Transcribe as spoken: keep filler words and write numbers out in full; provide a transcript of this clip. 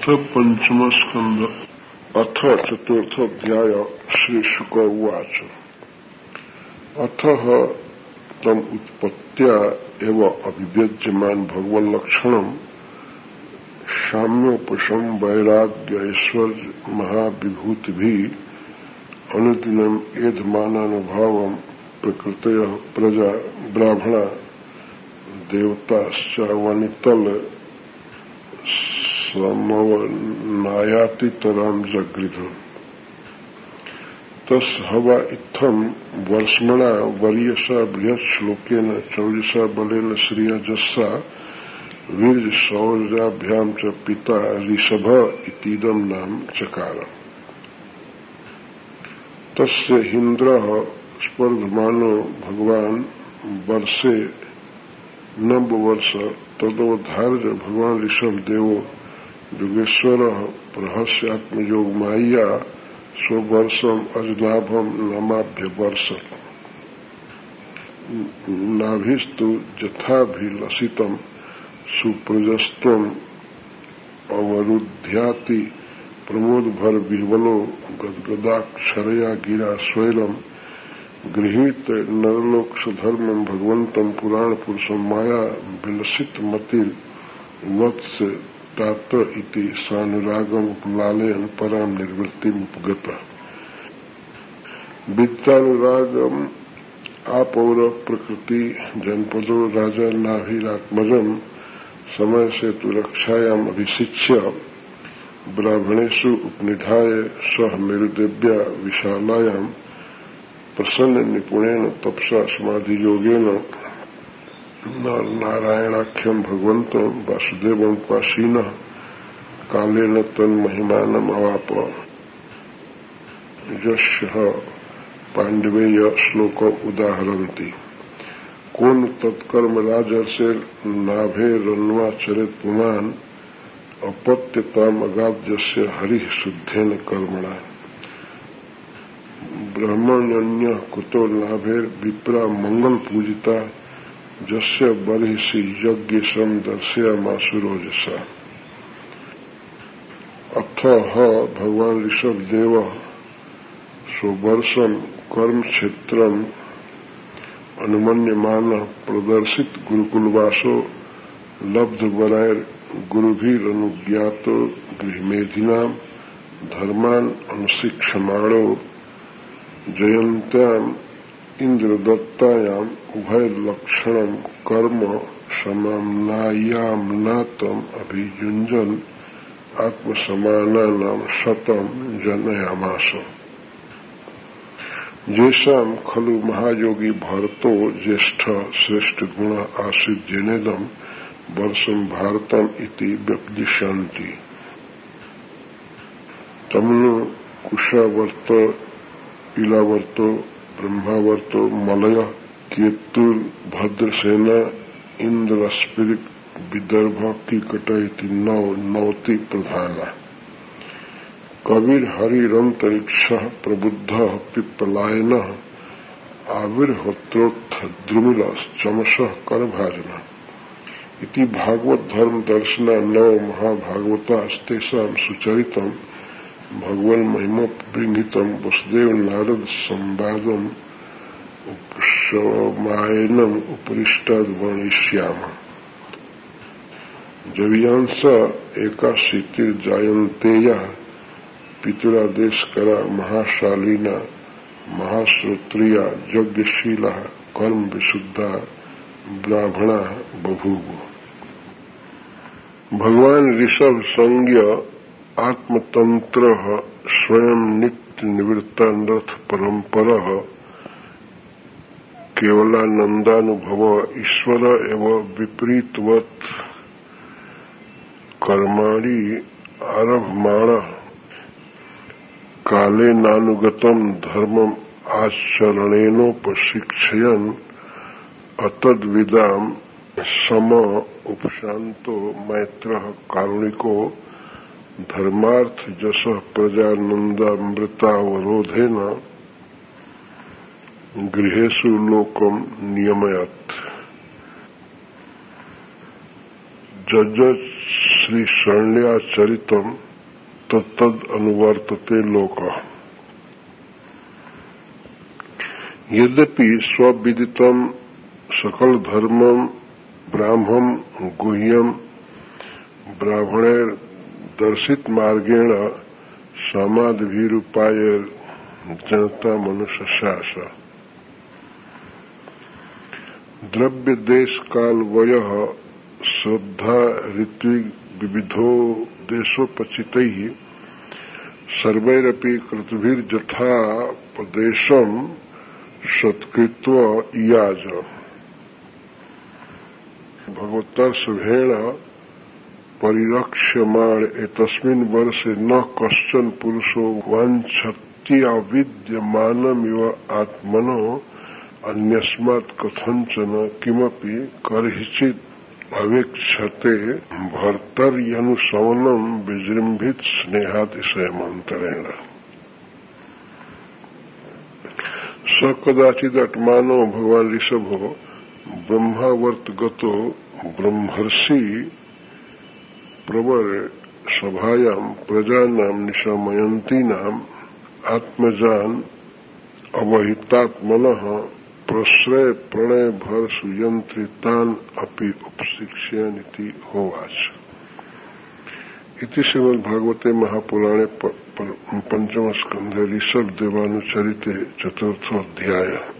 पंचम स्कंद अथ चतुर्थोऽध्याय श्री शुक उवाच अथ तम उत्पत्त्या एव अभिव्यज्यमान भगवल्लक्षणम् साम्योपशम वैराग्य ऐश्वर्य महाविभूतिभिः अनुदिनम् एधमानानुभावम् प्रकृतयः प्रजा ब्राह्मणा देवताश्च वनितल समवनायातितरां जगृधु तस् हवा इत्थं वर्ष्मणा वर्यसा बृहत् श्लोकेन चौर्यसा बलेन श्रिया जस्सा वीर्य शौर्याभ्यां च पिता ऋषभ इतीदं नाम चकार। तस्य हिन्द्रः स्पर्धमानो भगवान् वर्षे नववर्ष तदोधार्य भगवान् ऋषभ देवो योगेश्वर प्रहस्यात्मयोग माया स्ववर्षम अजनाभम नामाभ्य वर्ष नाभिस्तु यथाभिलषितम सुप्रजस्त्वम अवरुध्याति प्रमोद भर बिहवलो गदगदाक्षरया गिरा स्वैरम गृहीत नरलोक सुधर्मम भगवंतम पुराण पुरुषम माया विलसित मतिर वत्स तात इति सानुरागम उपलालयन पराम निर्वृत्ति उपगत विद्यानुरागम आपौर प्रकृति जनपदो राजा नाभिरात्मजम समय से तु रक्षायाम अभिशिच्य ब्राह्मणेषु उपनिधाय सह मेरुदेव्या विशालायाम प्रसन्न निपुणेन तपसा समाधि योगेन नारायणाख्यम भगवंतो वासुदेवं उपासीनः कालेन तन्महिमानम् अवाप यस्य पांडवेय श्लोक उदाहरन्ति कौन तत्कर्म राजर्षेर नाभे रन्वाचरित पुमान अपत्यताम अगाध्यस्य हरिः शुद्धेन कर्मणा ब्रह्मण्य कुतो लाभेर विप्रा मंगल पूजिता जस्य बर्हिषि यज्ञ श्रम दर्शयामासुरोजसा। अथ भगवान ऋषभ देव स्ववर्षम कर्म क्षेत्रम अनुमन्यमान प्रदर्शित गुरुकुलवासो लब्ध वरायर गुरुभिरनुज्ञातो गृहमेधिनाम धर्मान अनुशिक्षमाणो जयंत्याम इंद्रदत्तायाम उभय लक्षणम कर्म समाम्नायामनातम अभियुंजन आत्मसमानानाम शतम जनयामास। येषां खलु महायोगी भरतो ज्येष्ठ श्रेष्ठ गुण आसीत् जेनेदम वर्षम भारतम इति व्यपदिशन्ति तमनु कुशावर्त इलावर्तो ब्रह्मावर्तो मलय केतुर भद्रसेना इंद्रस्पिरिक विदर्भ की कटयति नौ नौति प्रधाना कविर हरिरंतरिक्ष प्रबुद्ध पिप्पलायन आविर्होत्रोत्थ द्रुमिल चमस करभाजन इति भागवत धर्म दर्शना नव महाभागवतास्तेषां सुचरितम् भगवन् महिमोपबृंहितम वसुदेव नारद संवादम उपशमायनम उपरिष्टाद वर्णिष्याम। जवियांस एकाशीतिर जायन्तेया पितुरादेश करा महाशालीना महाश्रोत्रिया यज्ञशीला कर्म विशुद्धा ब्राह्मणा बभूव। भगवान ऋषभ संज्ञ आत्मतंत्र स्वयं नित्य निवृत्तानर्थ परंपर केवलानंदानुभव ईश्वर एवं विपरीतवत कर्माणि आरभमाण कालेनानुगतम धर्मम आचरणेनोपशिक्षयन् अतद्विदाम सम उपशांतो मैत्रः कारुणिको धर्मार्थ जस प्रजानंदामृतावरोधेन गृहेषु लोकम नियमयत्। जजस श्री शरण्या चरितम तत्तद अनुवर्तते लोकः। यद्यपि स्वविदितम सकल धर्मम ब्राह्मम गुह्यम ब्राह्मणेर दर्शित मार्गेण समाधिरूपाय जनता मनुष्य शास। द्रव्य देश काल वयः श्रद्धा ऋत्विक विविधो देशोपचितैः सर्वैरपि कृतभिर्यथा प्रदेशम सत्कृत्व इयाज। भगवत्तर्षभेण परिरक्ष्यमाण एतस्मिन् वर्षे न कश्चन पुरुषो वाञ्छत्यविद्यमानमिव आत्मनो अन्यस्मात् कथंचन किमपि कर्हिचित् अवेक्षते भर्तर्यनुशवनम विजृंभित स्नेहातिशयमंतरेण। स कदाचिदत्मानो भगवान ऋषभो ब्रह्मावर्तगतो ब्रह्मर्षि प्रवर सभायां प्रजानां निशमयन्तीनां आत्मजान अवहितात्मनः प्रश्रय प्रणय भर सुयंत्रितान अपि उपशिक्ष्यनिति होवाच। इति श्रीमद्भागवते महापुराणे पंचम स्कंधे ऋषभ देवानुचरिते चतुर्थोऽध्यायः।